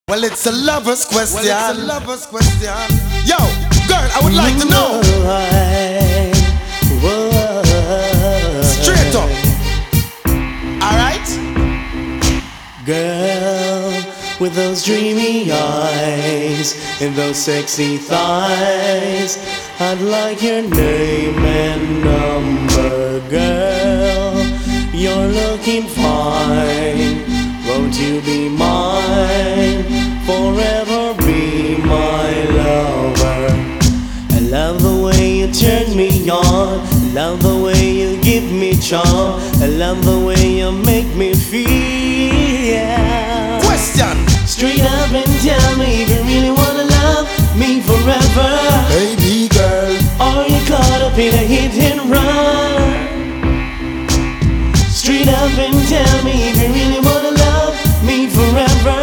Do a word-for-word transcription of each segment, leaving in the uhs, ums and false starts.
Well, it's a lover's question. Well, it's a lover's question. Yo, girl, I would like to know. Straight up. Alright? Girl, with those dreamy eyes and those sexy thighs, I'd like your name and number. Girl, you're looking fine. Won't you be mine? Forever be my lover. I love the way you turn me on. I love the way you give me charm. I love the way you make me feel. Question. Straight up and tell me if you really wanna love me forever. Baby girl. Or you caught up in a hit and run. Straight up and tell me if you really wanna love me forever.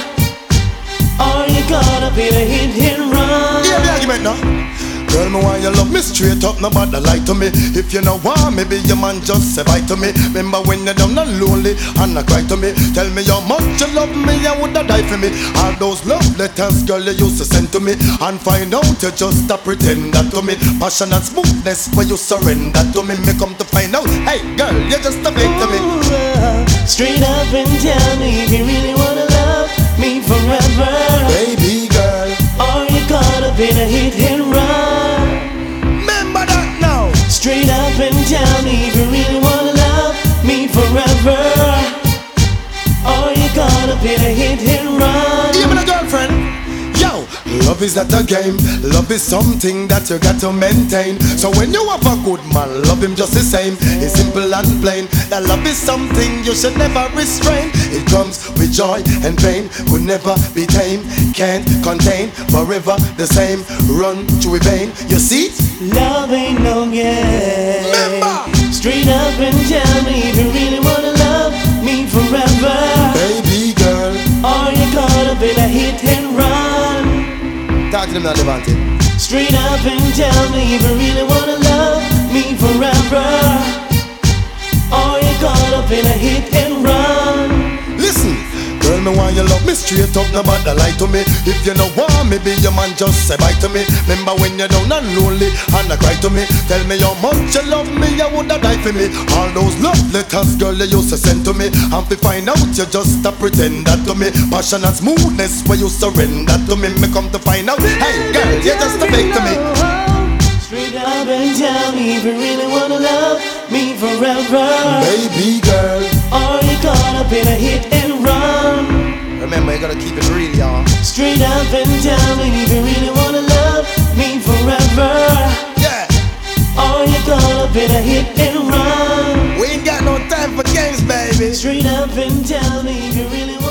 Or you caught up in a hit and run. Yeah, the argument now. Girl, me want you love me straight up, nobody lie to me. If you know want me, be your man, just say bye to me. Remember when you're down and lonely and not cry to me. Tell me how much you love me, you woulda die for me. All those love letters, girl, you used to send to me. And find out you just stop pretend that to me. Passion and smoothness, where you surrender to me. Me come to find out, hey girl, you just a fake to me. Ooh, straight up and tell me if you really wanna love me forever. Baby girl. Or you caught up in a hit and run. Remember that now. Straight up and tell me if you really wanna love me forever. Or you caught up in a hit and run. Even a girlfriend. Yo, love is not a game. Love is something that you got to maintain. So when you have a good man, love him just the same. It's simple and plain. That love is something you should never restrain. It comes with joy and pain. Could never be tame. Can't contain. Forever the same. Run through a vein. You see? Love ain't no game. Remember. Straight up and tell me if you really wanna love me forever. Baby girl. Or you caught up in a hit and run. Talk to them now, Devante. Straight up and tell me if you really wanna love me forever. Or you caught up in a hit and run. Listen, girl, me want you love me straight up, nobody lie to me. If you know want me, be your man, just say bye to me. Remember when you're down and lonely and not cry to me. Tell me how much you love me, you woulda die for me. All those love letters, girl, you used to send to me. And to find out, you just stop pretend that to me. Passion and smoothness, where you surrender to me. Me come to find out, hey girl, you just a fake to me. Straight up and tell me if you really wanna love me forever. Baby girl. Or you caught up in a hit and run. Remember, you gotta keep it real, y'all. Straight up and tell me if you really wanna love me forever. Yeah. Or you caught up in a hit and run. We ain't got no time for games, baby. Straight up and tell me if you really wanna